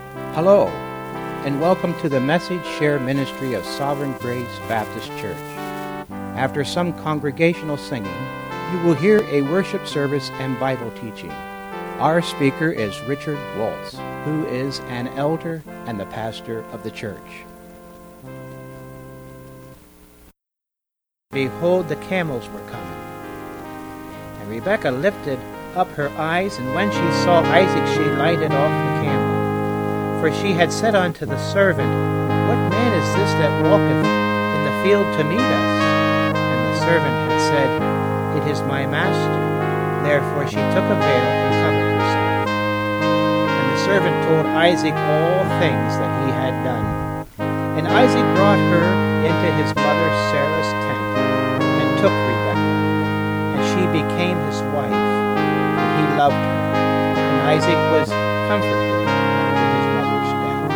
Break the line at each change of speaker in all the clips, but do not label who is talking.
Hello, and welcome to the Message Share Ministry of Sovereign Grace Baptist Church. After some congregational singing, you will hear a worship service and Bible teaching. Our speaker is Richard Waltz, who is an elder and the pastor of the church. Behold, the camels were coming. And Rebekah lifted up her eyes, and when she saw Isaac, she lighted off the camel. For she had said unto the servant, What man is this that walketh in the field to meet us? And the servant had said, It is my master. Therefore she took a veil and covered herself. And the servant told Isaac all things that he had done. And Isaac brought her into his mother Sarah's tent, and took Rebekah, and she became his wife, and he loved her. And Isaac was comforted after his mother's death.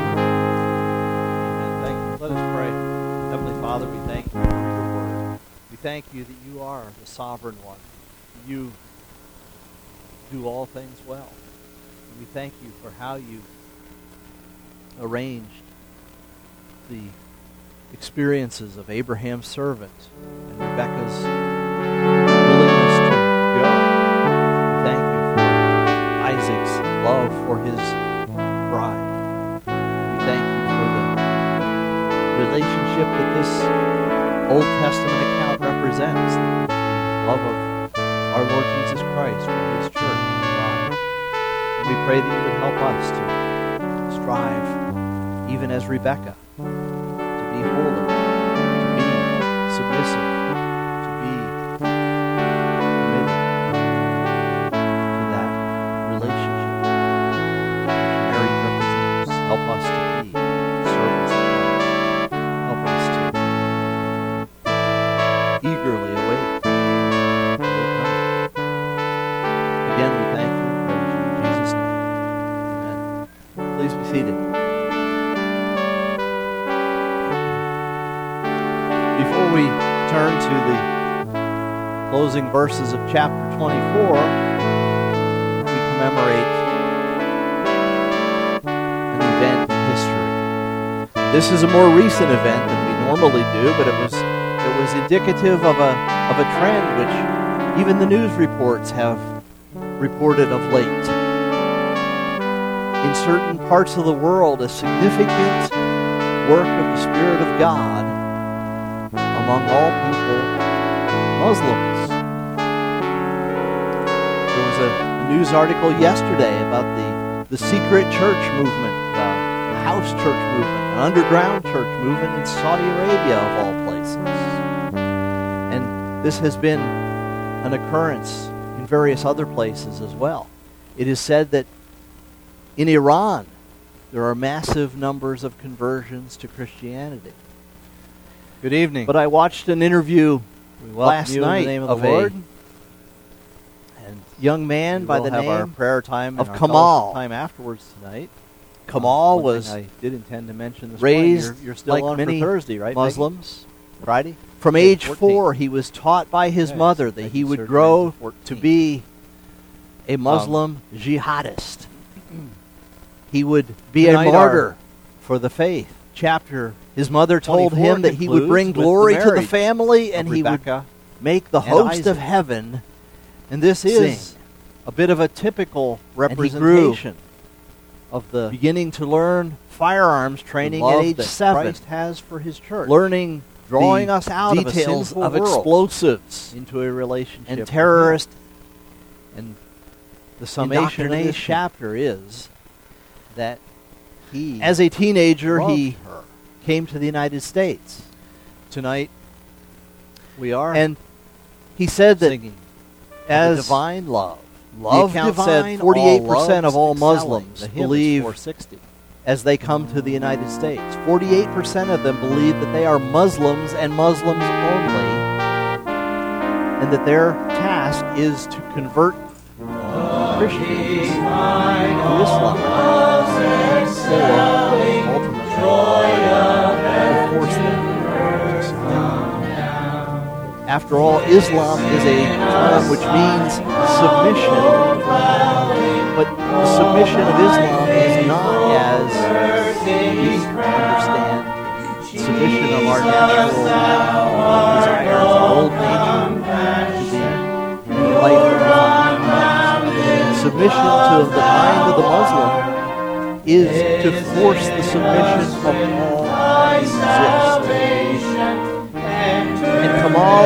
Amen. Thank you. Let us pray. Heavenly Father, we thank you for your word. We thank you that you are the sovereign one. You do all things well. And we thank you for how you arranged the experiences of Abraham's servant and Rebekah's willingness to go. We thank you for Isaac's love for his bride. We thank you for the relationship that this Old Testament account represents, the love of our Lord Jesus Christ for his church and bride. And we pray that you would help us to strive, even as Rebekah, to be holy, to be submissive, to be committed to that relationship that Mary represents. Help us to be servants of God. Help us to eagerly await your coming. Again, we thank you and praise you in Jesus' name. Amen. Please be seated. Before we turn to the closing verses of chapter 24, we commemorate an event in history. This is a more recent event than we normally do, but it was indicative of a trend which even the news reports have reported of late. In certain parts of the world, a significant work of the Spirit of God among all people, Muslims. There was a news article yesterday about the secret church movement, the house church movement, an underground church movement in Saudi Arabia, of all places. And this has been an occurrence in various other places as well. It is said that in Iran, there are massive numbers of conversions to Christianity.
Good evening.
But I watched an interview last night of a young man by the
name
name
our prayer time
of
and our
Kamal.
time afterwards tonight.
Kamal
One
was
thing I did intend to mention this
raised
morning. You're still
like
on
many
for Thursday, right?
Muslims.
Maggie? Friday.
From
Okay,
age
14.
4, he was taught by his
Yes,
mother that
Maggie
he would
served
grow
friends of
to
14.
be a Muslim jihadist. He would be a
Tonight
martyr for the faith. His mother told
24
him that he would
concludes
bring
with the
glory to the
marriage
family and
of
he would
Rebekah
make the
and
host of
Isaac
heaven. And this is
sing.
a bit of a typical
And he
representation
of the
beginning to learn firearms training
love
at age
that
7,
Christ has for his church,
learning
drawing
the
us out of a
details
sinful
of
world
explosives
into a relationship
and
with
terrorist.
Him.
The summation of this
Indoctrination.
chapter is that
He
as a teenager
loved
he
her.
came to the United States.
Tonight we are
And he said that
singing
as
the divine love.
the account said 48% of all Muslims
The hymn is
believe
460.
as they come to the United States. 48% of them believe that they are Muslims and Muslims only, and that their task is to convert Christians to Islam, or ultimately to force them to Islam. After all, Islam is a term which means submission, but the submission of Islam is not as
we understand submission of our natural desires, old nature, to the life of God. Submission to the mind of the Muslim is to force the submission of all that exists. And Kamal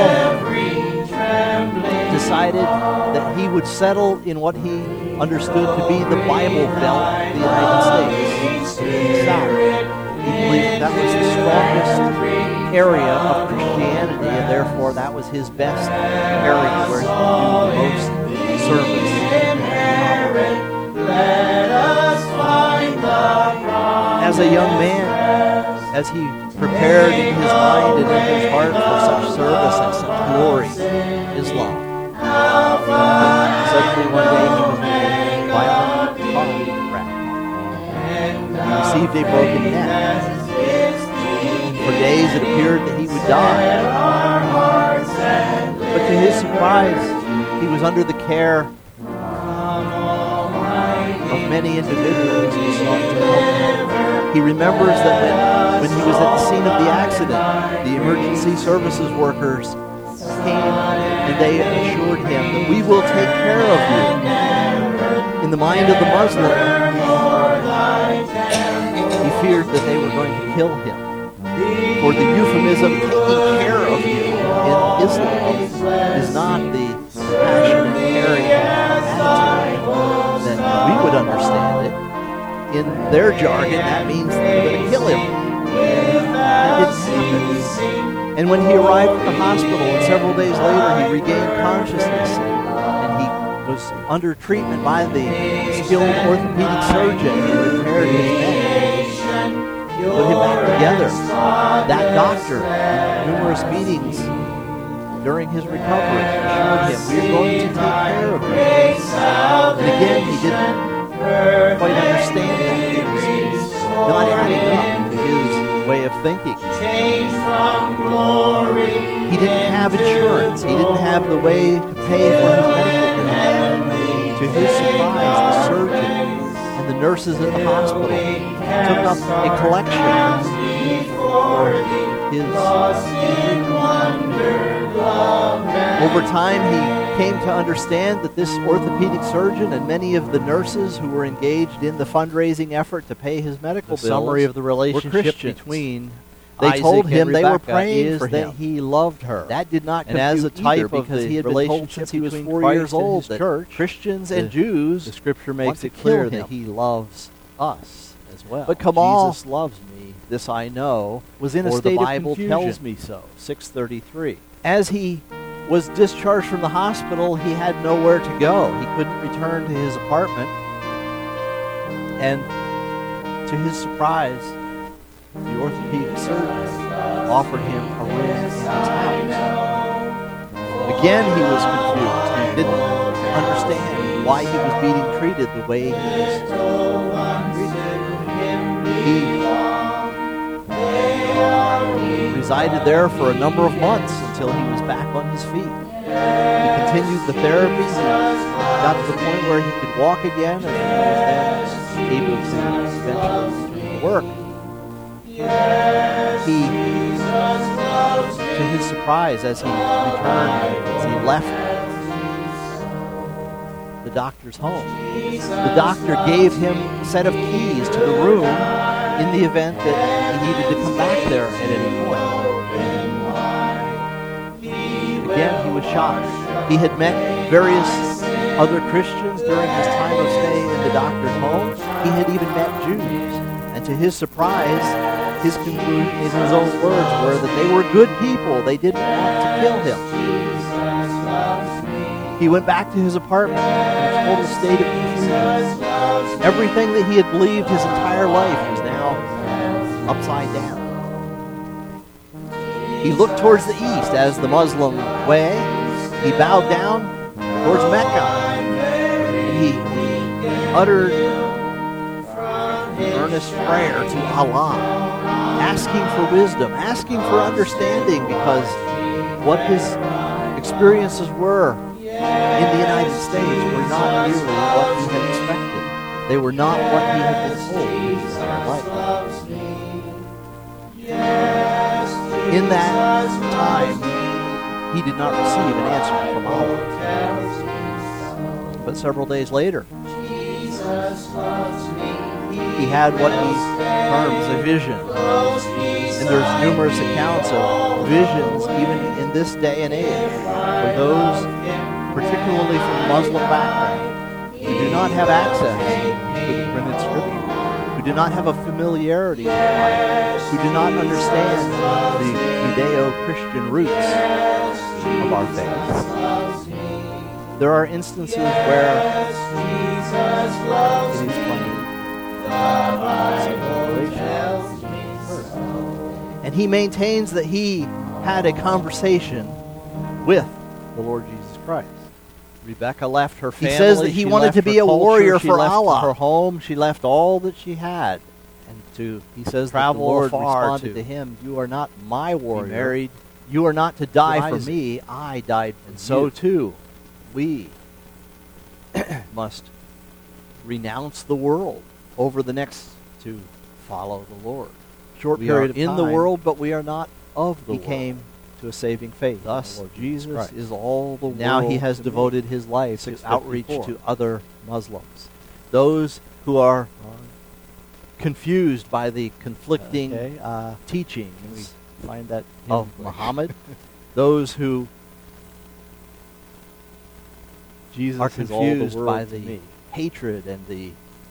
decided that he would settle in what he understood to be the Bible Belt of the United States, South. He believed that was the strongest area of Christianity, and therefore that was his best area where he could do the most service. As a young man, as he prepared in his mind and in his heart for such service and such glory, Islam. Suddenly one day he was in a violent car crash. He received a broken neck. For days it appeared that he would die. But to his surprise, he was under the care of many individuals who sought to help him. He remembers that when he was at the scene of the accident, the emergency services workers came and they assured him that we will take care of you. In the mind of the Muslim, he feared that they were going to kill him. For the euphemism taking care of you in Islam is not the passionate, caring attitude that we would understand it. In their jargon, that means they're going to kill him. That didn't happen. And when he arrived at the hospital, and several days later he regained consciousness, and he was under treatment by the skilled orthopedic surgeon who repaired his neck, put him back together. That doctor, in numerous meetings during his recovery, assured him, "We're going to take care of you." And again, he didn't quite understand that. He was not adding up to his way of thinking. He didn't have insurance. He didn't have the way to pay for his medical care. To his surprise, the surgeon and the nurses at the hospital took up a collection for his. Over time, he came to understand that this orthopedic surgeon and many of the nurses who were engaged in the fundraising effort to pay his medical bills
summary of the relationship
between
They
told him
and
they were
Rebecca
praying for
that
him.
he loved her.
That did not
And as a
compute
type
either,
of
because
the
he had been told
relationship
since he was
between
4
Christ
years
and
old
his
that
church,
Christians
the-
and Jews
The scripture
want
makes
to
it clear
kill
that
him.
he loves us as well.
But Kamal-
Jesus loves me. This I know.
was in a
For
state
the Bible
of confusion.
tells me so. 6:33.
As he was discharged from the hospital, he had nowhere to go. He couldn't return to his apartment. And to his surprise, the orthopedic surgeon offered him a room in his house. Again, he was confused. He didn't understand why he was being treated the way he was treated. He resided there for a number of months until he was back on his feet. He continued the therapy. He got to the point where he could walk again, and was then able to eventually return to work. He, to his surprise, as he returned, as he left the doctor's home, the doctor gave him a set of keys to the room in the event that he needed to come back there at any point. Again, he was shocked. He had met various other Christians during his time of stay in the doctor's home. He had even met Jews. And to his surprise, his conclusion in his own words were that they were good people. They didn't want to kill him. He went back to his apartment in a total state of confusion. Everything that he had believed his entire life was now upside down. He looked towards the east as the Muslim way. He bowed down towards Mecca. And he uttered an earnest prayer to Allah, asking for wisdom, asking for understanding, because what his experiences were in the United States were not nearly what he had expected. They were not what he had been told his entire life. In that time, he did not receive an answer from Allah. But several days later, he had what he terms a vision. And there's numerous accounts of visions even in this day and age for those, particularly from Muslim background, who do not have access to the printed scripture, who do not have a familiarity with life, who do not understand the Judeo-Christian roots of our faith. There are instances where it is plain. And he maintains that he had a conversation with the Lord Jesus Christ.
Rebecca left her family.
He says that he
she
wanted
left
to be
her
a
culture,
warrior
she
for
left
Allah.
her home. She left all that she had, and
He says
travel
that the Lord
far
responded
to
to him, "You are not my warrior.
married.
You are not to die for
Isaac.
me. I died for
And so
you."
too, we must renounce the world
Over the next,
to follow the Lord.
short
We
period
are
of
in the
time,
world, but we are not of the
he
world.
came
To a saving faith.
Thus,
in the Lord
Jesus
Christ.
is all the
Now
world
he has
to me.
devoted his life to
654.
outreach to other Muslims, those who are confused by the conflicting teachings
Can we find that
of
hymn?
Muhammad, those who
Jesus
are
is all the
confused
world
by
to
the
me.
hatred and the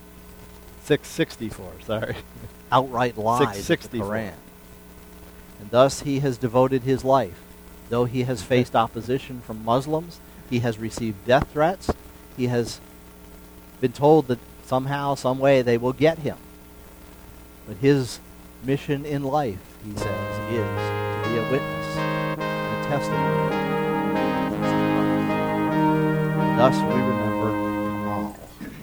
664, sorry.
outright lies of the
664.
Quran. And thus he has devoted his life. Though he has faced opposition from Muslims, he has received death threats, he has been told that somehow, some way they will get him. But his mission in life, he says, is to be a witness and a testimony. And thus we remember Kamal.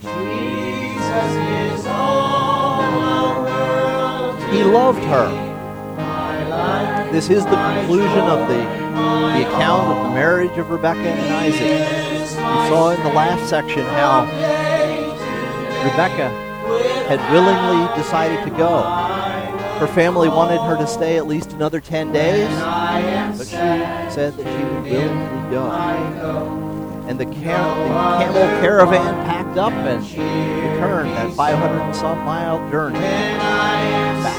He loved her. This is the conclusion of the account of the marriage of Rebekah and Isaac. We saw in the last section how Rebekah had willingly decided to go. Her family wanted her to stay at least another 10 days, but she said that she would willingly go. And the camel caravan packed up and returned that 500 and some mile journey back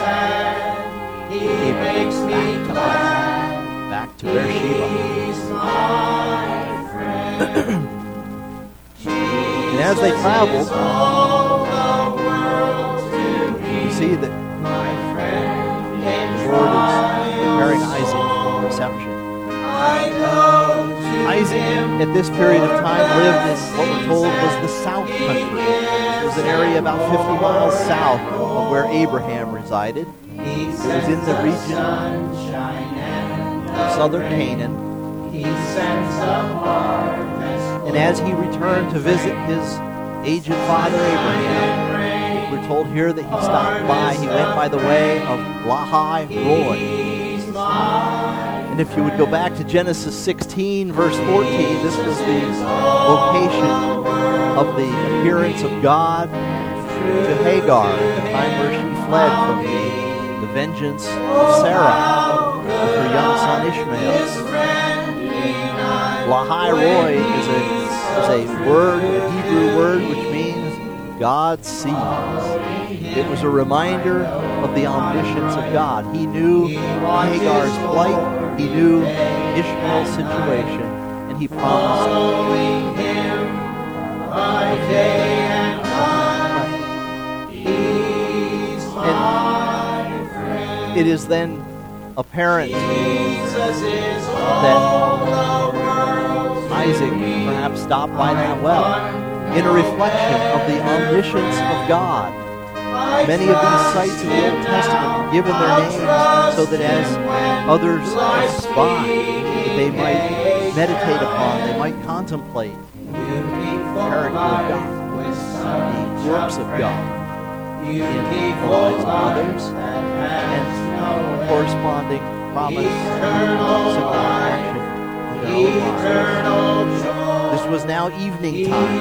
to Beersheba. And as they traveled, you see that the Lord is preparing Isaac for reception. Isaac, at this period of time, lived in what we're told was the South Country. It was an area about 50 miles south of where Abraham resided. It was in the region of southern Canaan. And as he returned to visit his aged father Abraham, we're told here that he stopped by, he went by the way of Lahai Roi. And if you would go back to Genesis 16, verse 14, this was the location of the appearance of God to Hagar at the time where she fled from the vengeance of Sarah, of her young son Ishmael. Lahai Roi is a word, a Hebrew word, which means God sees. It was a reminder of the omniscience of God. He knew Hagar's plight, he knew Ishmael's situation, and he promised and it is then apparent that Isaac perhaps stopped by that well in a reflection of the omniscience of God. Many of these sites in the Old Testament were given their names so that as others spy, that they might meditate upon, they might contemplate the character of God, the works of God in the lives of others, and corresponding promise, simple action in their own lives. This was now evening time.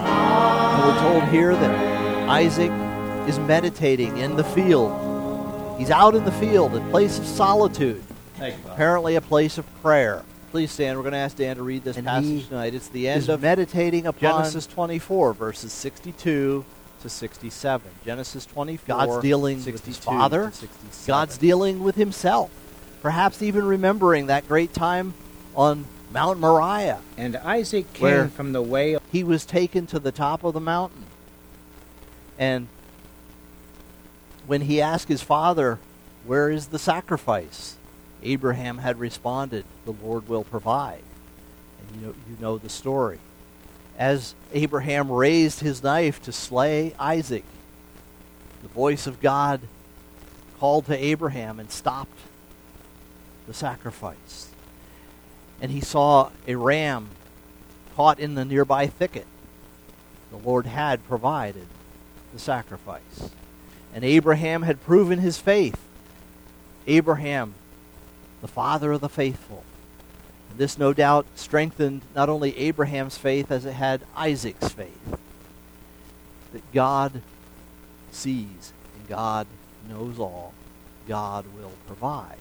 And we're told here that Isaac is meditating in the field
He's out in the field, a place of solitude,
Thank you, Bob.
apparently a place of prayer. Please stand. We're going to ask Dan to read this passage tonight. It's the end of
meditating upon
Genesis 24, verses 62 to 67. Genesis 24,
God's dealing with his father.
God's dealing with himself. Perhaps even remembering that great time on Mount Moriah.
And Isaac
Where
came from the way.
He was taken to the top of the mountain. And when he asked his father, "Where is the sacrifice?" Abraham had responded, "The Lord will provide." And you know the story. As Abraham raised his knife to slay Isaac, the voice of God called to Abraham and stopped the sacrifice. And he saw a ram caught in the nearby thicket. The Lord had provided the sacrifice. And Abraham had proven his faith. Abraham, the father of the faithful. And this no doubt strengthened not only Abraham's faith as it had Isaac's faith. That God sees and God knows all. God will provide.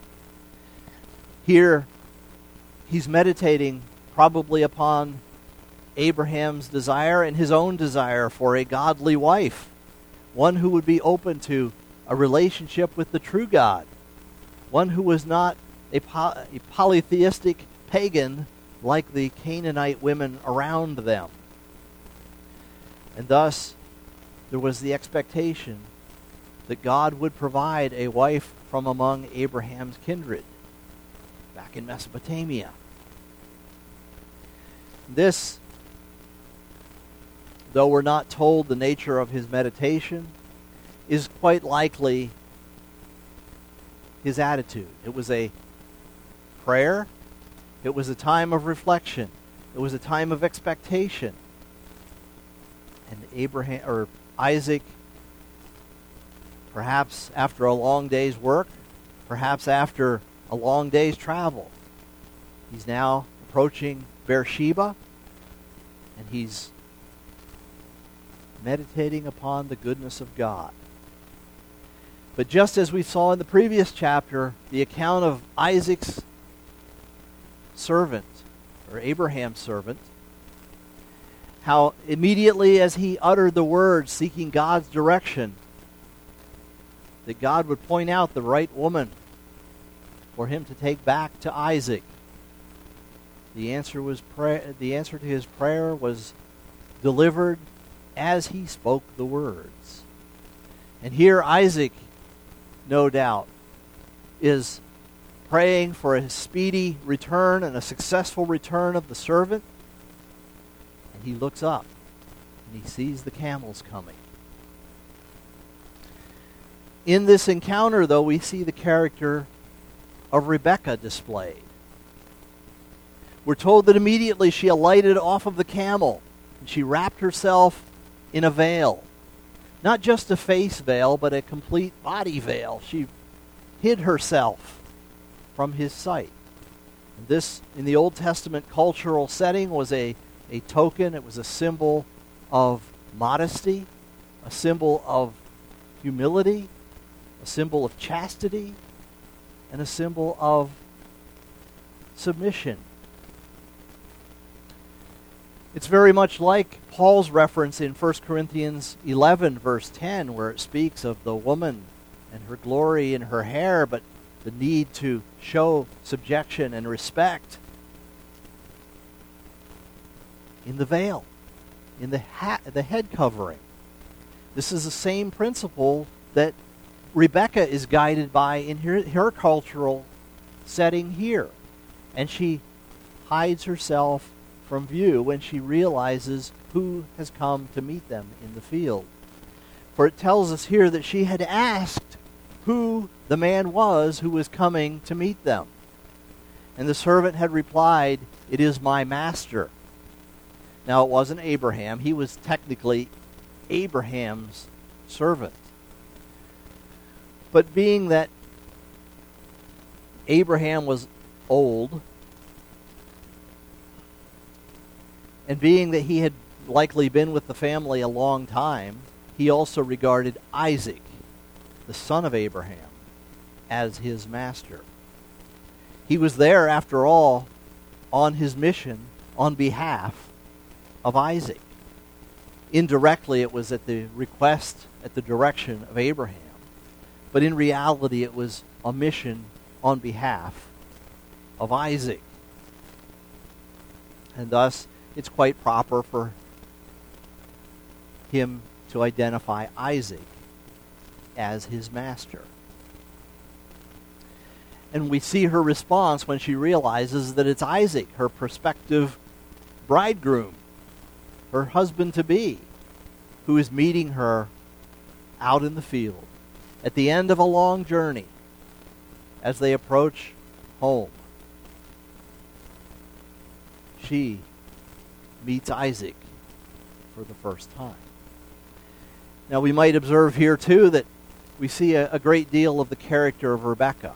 Here, he's meditating probably upon Abraham's desire and his own desire for a godly wife. One who would be open to a relationship with the true God. One who was not a polytheistic pagan like the Canaanite women around them. And thus, there was the expectation that God would provide a wife from among Abraham's kindred back in Mesopotamia. This, though we're not told the nature of his meditation, is quite likely his attitude. It was a prayer. It was a time of reflection. It was a time of expectation. And Isaac, perhaps after a long day's work, perhaps after a long day's travel, he's now approaching Beersheba, and he's meditating upon the goodness of God. But just as we saw in the previous chapter, the account of Isaac's servant, or Abraham's servant, how immediately as he uttered the words seeking God's direction, that God would point out the right woman for him to take back to Isaac. The answer to his prayer was delivered as he spoke the words. And here Isaac, no doubt, is praying for a speedy return and a successful return of the servant. And he looks up and he sees the camels coming. In this encounter, though, we see the character of Rebekah displayed. We're told that immediately she alighted off of the camel and she wrapped herself in a veil. Not just a face veil, but a complete body veil. She hid herself from his sight. And this, in the Old Testament cultural setting, was a token. It was a symbol of modesty, a symbol of humility, a symbol of chastity, and a symbol of submission. It's very much like Paul's reference in 1 Corinthians 11, verse 10, where it speaks of the woman and her glory in her hair, but the need to show subjection and respect in the veil, in the head covering. This is the same principle that Rebekah is guided by in her cultural setting here. And she hides herself from view when she realizes who has come to meet them in the field. For it tells us here that she had asked who the man was who was coming to meet them. And the servant had replied, "It is my master." Now, it wasn't Abraham. He was technically Abraham's servant. But being that Abraham was old, and being that he had likely been with the family a long time, he also regarded Isaac the son of Abraham, as his master. He was there, after all, on his mission on behalf of Isaac. Indirectly, it was at the request, at the direction of Abraham. But in reality, it was a mission on behalf of Isaac. And thus, it's quite proper for him to identify Isaac as his master. And we see her response when she realizes that it's Isaac, her prospective bridegroom, her husband-to-be, who is meeting her out in the field at the end of a long journey as they approach home. She meets Isaac for the first time. Now, we might observe here, too, that we see a great deal of the character of Rebekah.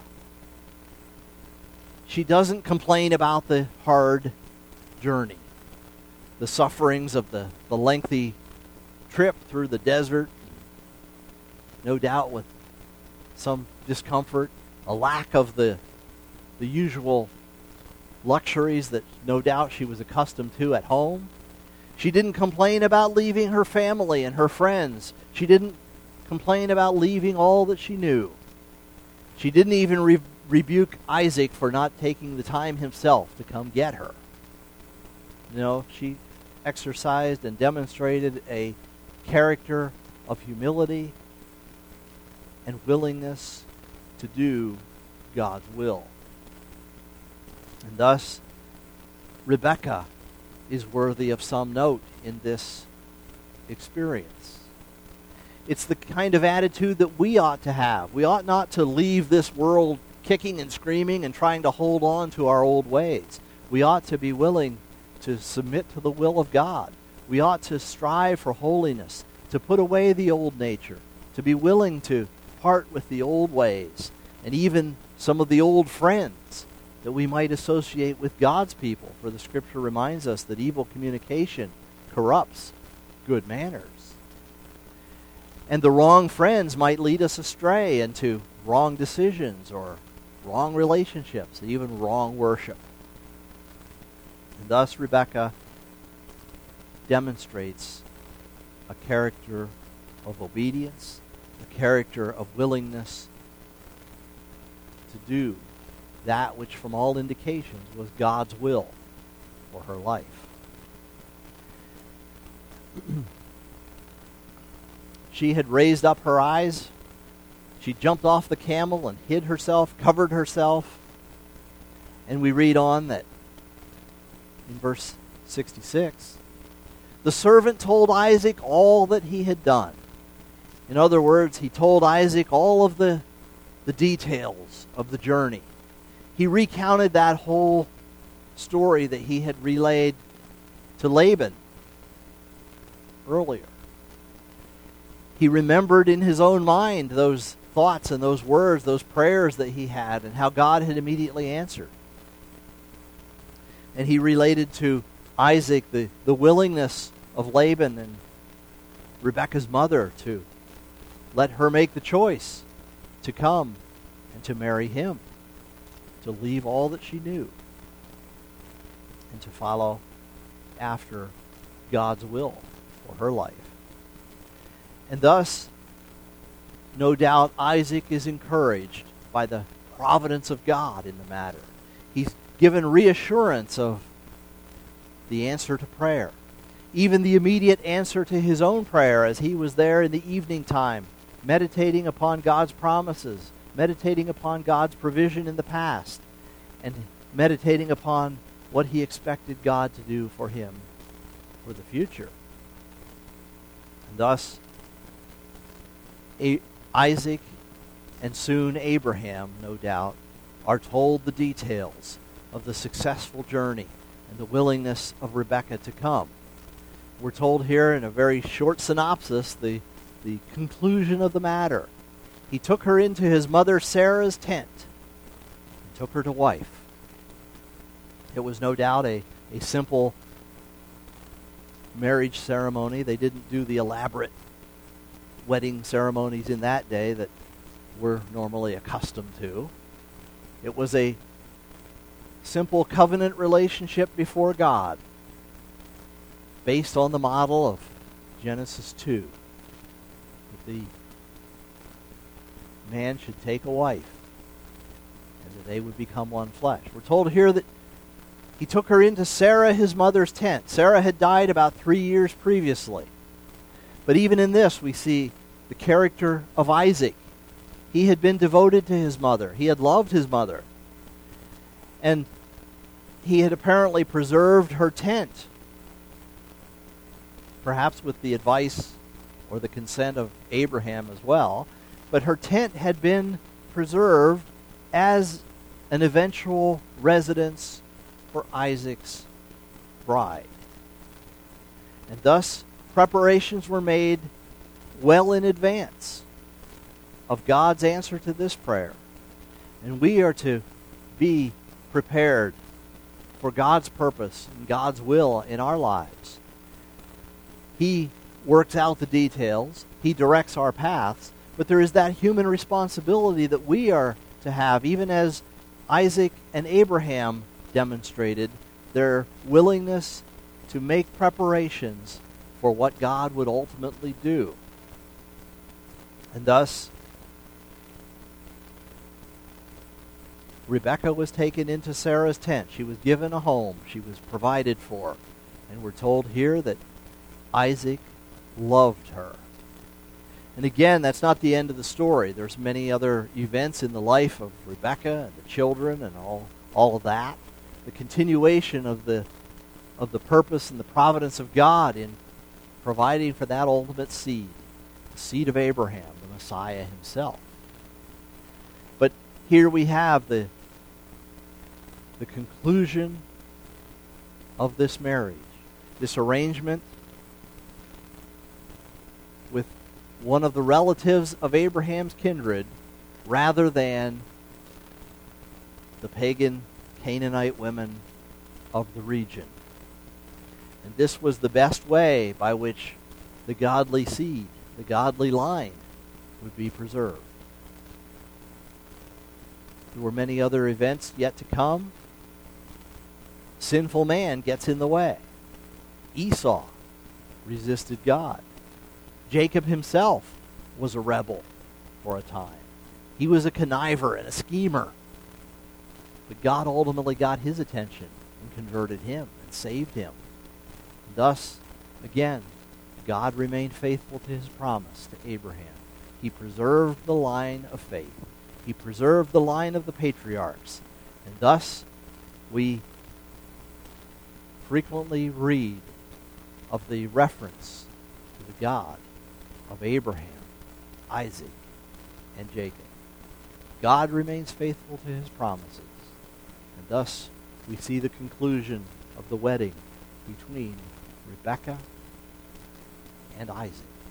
She doesn't complain about the hard journey, the sufferings of the lengthy trip through the desert, no doubt with some discomfort, a lack of the usual luxuries that no doubt she was accustomed to at home. She didn't complain about leaving her family and her friends. She didn't complain about leaving all that she knew. She didn't even rebuke Isaac for not taking the time himself to come get her. No, she exercised and demonstrated a character of humility and willingness to do God's will. And thus, Rebekah is worthy of some note in this experience. It's the kind of attitude that we ought to have. We ought not to leave this world kicking and screaming and trying to hold on to our old ways. We ought to be willing to submit to the will of God. We ought to strive for holiness, to put away the old nature, to be willing to part with the old ways, and even some of the old friends that we might associate with God's people. For the Scripture reminds us that evil communication corrupts good manners. And the wrong friends might lead us astray into wrong decisions or wrong relationships, and even wrong worship. And thus Rebekah demonstrates a character of obedience, a character of willingness to do that which from all indications was God's will for her life. She had raised up her eyes. She jumped off the camel and hid herself, covered herself. And we read on that in verse 66, the servant told Isaac all that he had done. In other words, he told Isaac all of the details of the journey. He recounted that whole story that he had relayed to Laban earlier. He remembered in his own mind those thoughts and those words, those prayers that he had, and how God had immediately answered. And he related to Isaac the willingness of Laban and Rebekah's mother to let her make the choice to come and to marry him, to leave all that she knew, and to follow after God's will for her life. And thus, no doubt, Isaac is encouraged by the providence of God in the matter. He's given reassurance of the answer to prayer, even the immediate answer to his own prayer as he was there in the evening time, meditating upon God's promises, meditating upon God's provision in the past, and meditating upon what he expected God to do for him for the future. And thus, Isaac and soon Abraham, no doubt, are told the details of the successful journey and the willingness of Rebekah to come. We're told here in a very short synopsis the conclusion of the matter. He took her into his mother Sarah's tent and took her to wife. It was no doubt a simple marriage ceremony. They didn't do the elaborate wedding ceremonies in that day that we're normally accustomed to. It was a simple covenant relationship before God based on the model of Genesis 2. That the man should take a wife and that they would become one flesh. We're told here that he took her into Sarah, his mother's tent. Sarah had died about 3 years previously. But even in this, we see the character of Isaac. He had been devoted to his mother. He had loved his mother. And he had apparently preserved her tent, perhaps with the advice or the consent of Abraham as well. But her tent had been preserved as an eventual residence for Isaac's bride. And thus, preparations were made well in advance of God's answer to this prayer. And we are to be prepared for God's purpose and God's will in our lives. He works out the details. He directs our paths. But there is that human responsibility that we are to have, even as Isaac and Abraham demonstrated their willingness to make preparations for what God would ultimately do. And thus, Rebekah was taken into Sarah's tent. She was given a home. She was provided for. And we're told here that Isaac loved her. And again, that's not the end of the story. There's many other events in the life of Rebekah and the children and all of that. The continuation of the purpose and the providence of God in providing for that ultimate seed, the seed of Abraham, the Messiah himself. But here we have the conclusion of this marriage, this arrangement with one of the relatives of Abraham's kindred rather than the pagan Canaanite women of the region. And this was the best way by which the godly seed, the godly line, would be preserved. There were many other events yet to come. Sinful man gets in the way. Esau resisted God. Jacob himself was a rebel for a time. He was a conniver and a schemer. But God ultimately got his attention and converted him and saved him. And thus, again, God remained faithful to his promise to Abraham. He preserved the line of faith. He preserved the line of the patriarchs. And thus, we frequently read of the reference to the God of Abraham, Isaac, and Jacob. God remains faithful to his promises. And thus, we see the conclusion of the wedding between Rebekah and Isaac.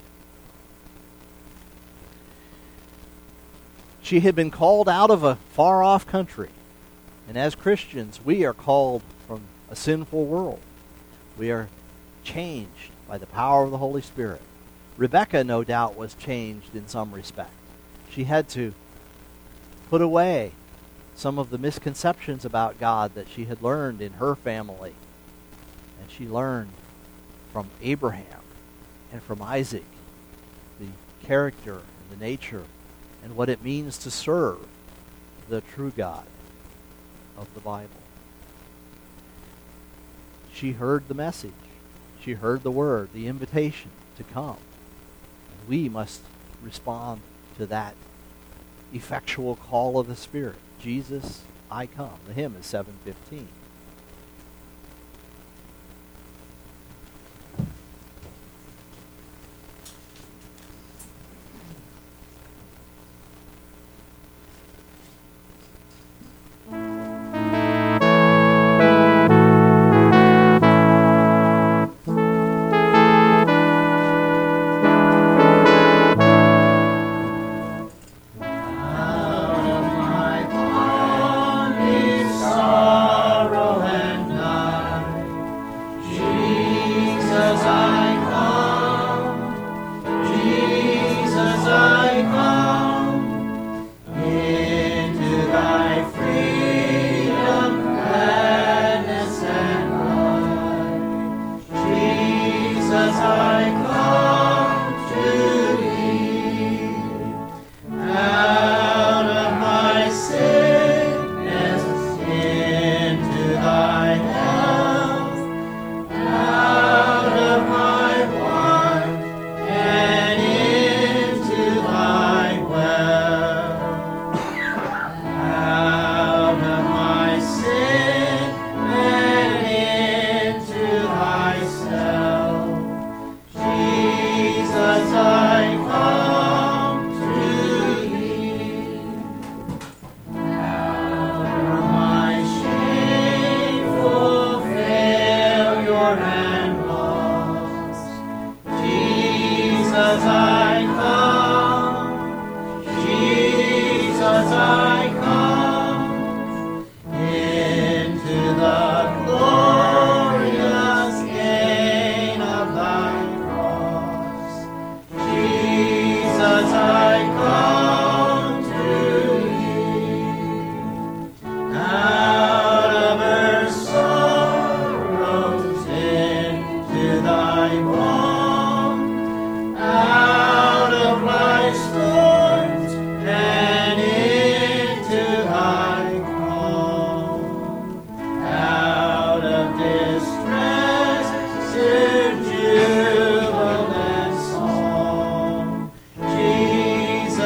She had been called out of a far-off country. And as Christians, we are called from a sinful world. We are changed by the power of the Holy Spirit. Rebekah, no doubt, was changed in some respect. She had to put away some of the misconceptions about God that she had learned in her family. And she learned from Abraham and from Isaac the character and the nature and what it means to serve the true God of the Bible. She heard the message. She heard the word, the invitation to come. And we must respond to that effectual call of the Spirit. Jesus, I come. The hymn is 715.
Sorrow.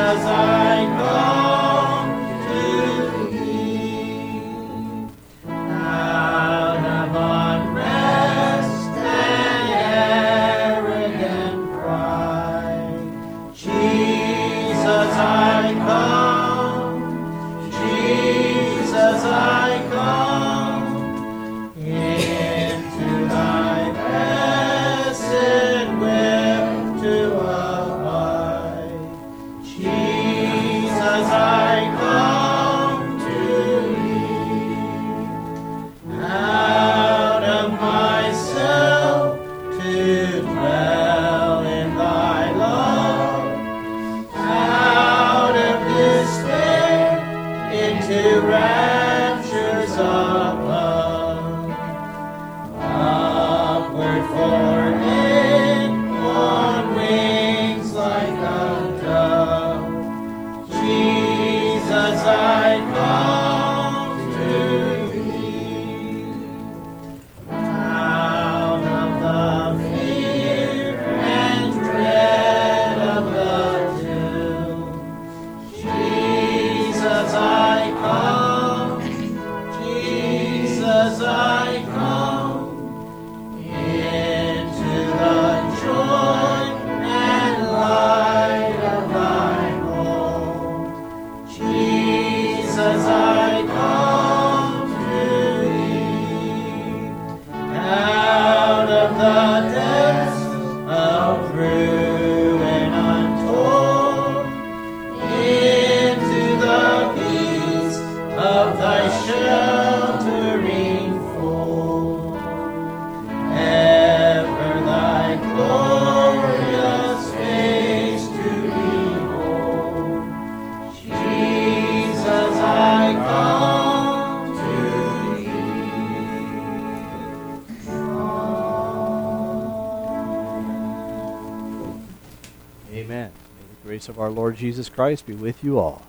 Amen. May the grace of our Lord Jesus Christ be with you all.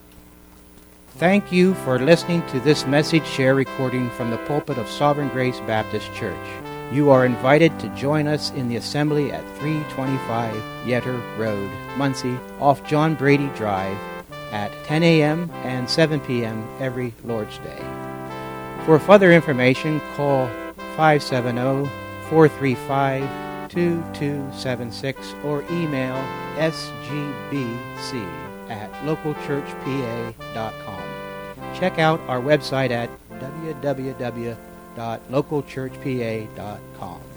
Thank you for listening to this message share recording from the pulpit of Sovereign Grace Baptist Church. You are invited to join us in the assembly at 325 Yetter Road, Muncie, off John Brady Drive at 10 a.m. and 7 p.m. every Lord's Day. For further information, call 570-435-2276 or email sgbc@localchurchpa.com. Check out our website at www.localchurchpa.com.